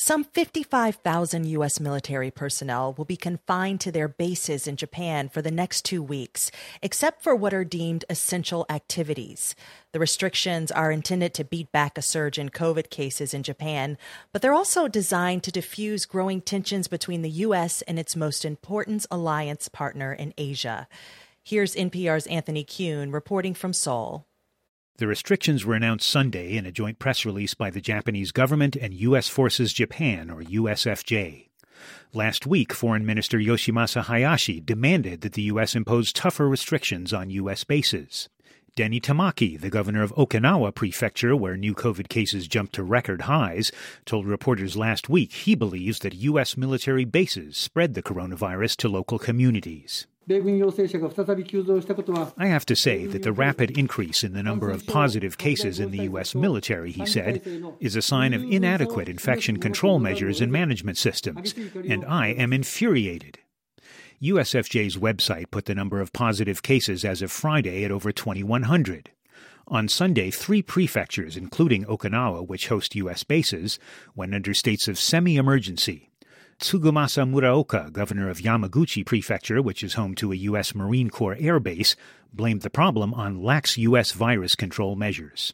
Some 55,000 U.S. military personnel will be confined to their bases in Japan for the next 2 weeks, except for what are deemed essential activities. The restrictions are intended to beat back a surge in COVID cases in Japan, but they're also designed to diffuse growing tensions between the U.S. and its most important alliance partner in Asia. Here's NPR's Anthony Kuhn reporting from Seoul. The restrictions were announced Sunday in a joint press release by the Japanese government and U.S. Forces Japan, or USFJ. Last week, Foreign Minister Yoshimasa Hayashi demanded that the U.S. impose tougher restrictions on U.S. bases. Denny Tamaki, the governor of Okinawa Prefecture, where new COVID cases jumped to record highs, told reporters last week he believes that U.S. military bases spread the coronavirus to local communities. I have to say that the rapid increase in the number of positive cases in the U.S. military, he said, is a sign of inadequate infection control measures and management systems, and I am infuriated. USFJ's website put the number of positive cases as of Friday at over 2,100. On Sunday, 3 prefectures, including Okinawa, which host U.S. bases, went under states of semi-emergency. Tsugumasa Muraoka, governor of Yamaguchi Prefecture, which is home to a U.S. Marine Corps air base, blamed the problem on lax U.S. virus control measures.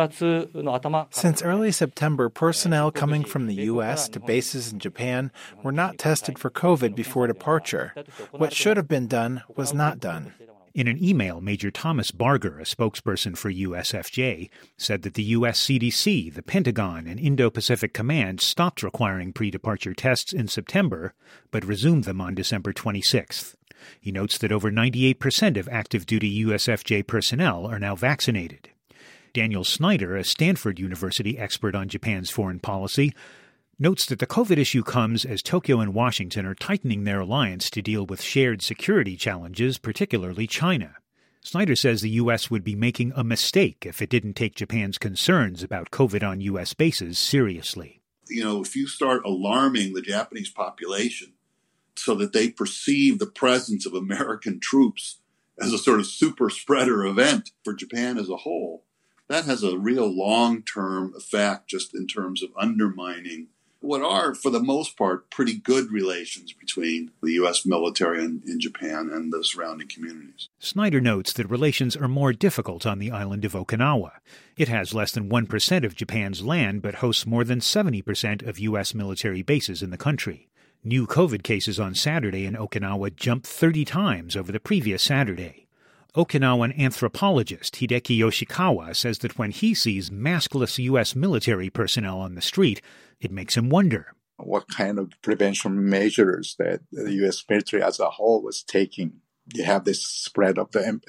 Since early September, personnel coming from the U.S. to bases in Japan were not tested for COVID before departure. What should have been done was not done. In an email, Major Thomas Barger, a spokesperson for USFJ, said that the U.S. CDC, the Pentagon, and Indo-Pacific Command stopped requiring pre-departure tests in September, but resumed them on December 26th. He notes that over 98% of active-duty USFJ personnel are now vaccinated. Daniel Snyder, a Stanford University expert on Japan's foreign policy, notes that the COVID issue comes as Tokyo and Washington are tightening their alliance to deal with shared security challenges, particularly China. Snyder says the U.S. would be making a mistake if it didn't take Japan's concerns about COVID on U.S. bases seriously. If you start alarming the Japanese population so that they perceive the presence of American troops as a sort of super spreader event for Japan as a whole, that has a real long-term effect just in terms of undermining what are, for the most part, pretty good relations between the U.S. military in Japan and the surrounding communities. Snyder notes that relations are more difficult on the island of Okinawa. It has less than 1% of Japan's land, but hosts more than 70% of U.S. military bases in the country. New COVID cases on Saturday in Okinawa jumped 30 times over the previous Saturday. Okinawan anthropologist Hideki Yoshikawa says that when he sees maskless U.S. military personnel on the street, it makes him wonder what kind of prevention measures that the U.S. military as a whole was taking. You have this spread of the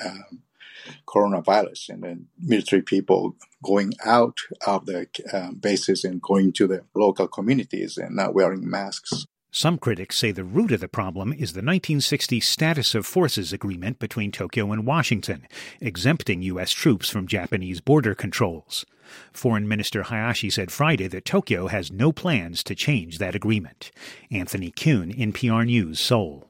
coronavirus, and then military people going out of the bases and going to the local communities and not wearing masks. Some critics say the root of the problem is the 1960 Status of Forces Agreement between Tokyo and Washington, exempting U.S. troops from Japanese border controls. Foreign Minister Hayashi said Friday that Tokyo has no plans to change that agreement. Anthony Kuhn, NPR News, Seoul.